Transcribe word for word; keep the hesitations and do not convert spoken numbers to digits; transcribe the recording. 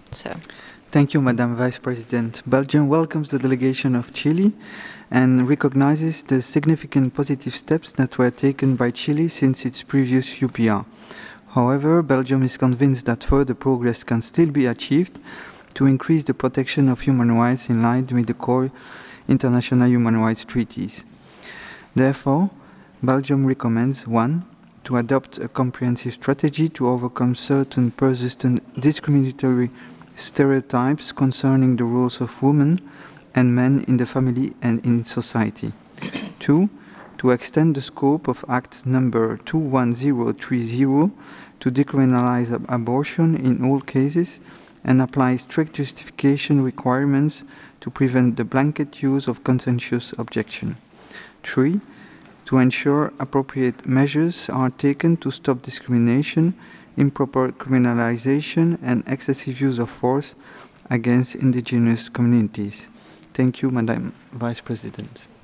So, Thank you, Madam Vice President. Belgium welcomes the delegation of Chile and recognizes the significant positive steps that were taken by Chile since its previous U P R. However, Belgium is convinced that further progress can still be achieved to increase the protection of human rights in line with the core international human rights treaties. Therefore, Belgium recommends one to adopt a comprehensive strategy to overcome certain persistent discriminatory stereotypes concerning the roles of women and men in the family and in society. two. To extend the scope of Act number two one zero three zero to decriminalize ab abortion in all cases and apply strict justification requirements to prevent the blanket use of conscientious objection. three. To ensure appropriate measures are taken to stop discrimination, improper criminalization, and excessive use of force against indigenous communities. Thank you, Madam Vice President.